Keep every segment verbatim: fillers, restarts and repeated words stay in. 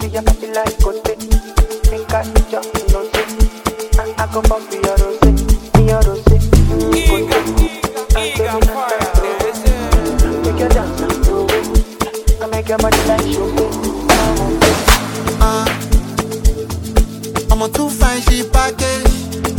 your body like gote. Think I just know it. I, I go for your rose, your rose. Giga, giga fire. Take your dance and do it. I make your body like sugar. Uh, I'm a too fine, she package.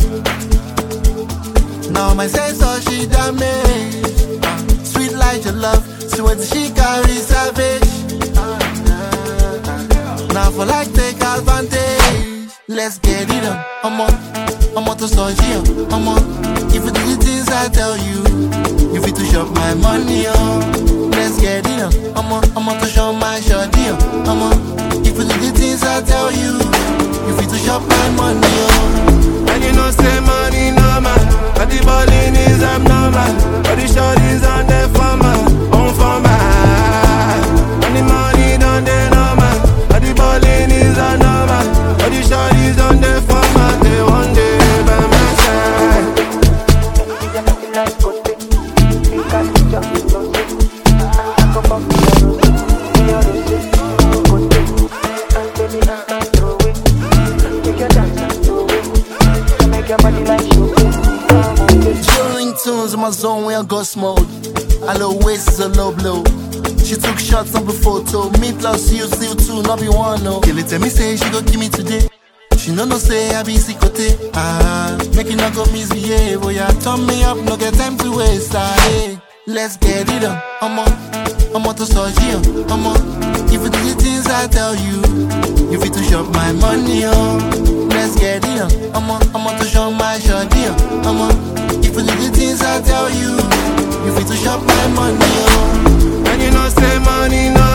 Now my sense all she damage. Uh, sweet like your love, sweet she carry savage. Uh, now for like take advantage. Let's get it on. I'm on, I'm on to start here. I'm on. If you do the things I tell you, you fit to shop my money on. Let's get it on. I'm on, I'm on to show my shorty on. I'm on. If you do the things I tell you, you fit to shop my money on. And you know say money normal, but the balling is abnormal. But the shorties on the farmer, on farmer. And the money done the normal, but the balling is abnormal. But the shorties on the farmer, they one day by my side. Your body like gote. Think I just know it. I go for your rose, your rose. Gote. And baby, I can throw it. Take your dance and do it. I make your body like sugar. Chilling tunes in my zone where I go smoke. I low waist is a low blow. She took shots on the photo. Me plus you, still two, not be one no. Kill it, tell me say she go give me today. She no no say I be sikote. Ah, make it not go misbehave. Oh yeah, turn me up, no get time to waste. Ah, hey. Let's get it on. I'm on, I'm on to start here. I'm on. If you do the things I tell you, you fit to shop my money on. Let's get it on. I'm on, I'm on to show my shorty on. I'm on. If you do the things I tell you, you fit to shop my money on. And you know say money no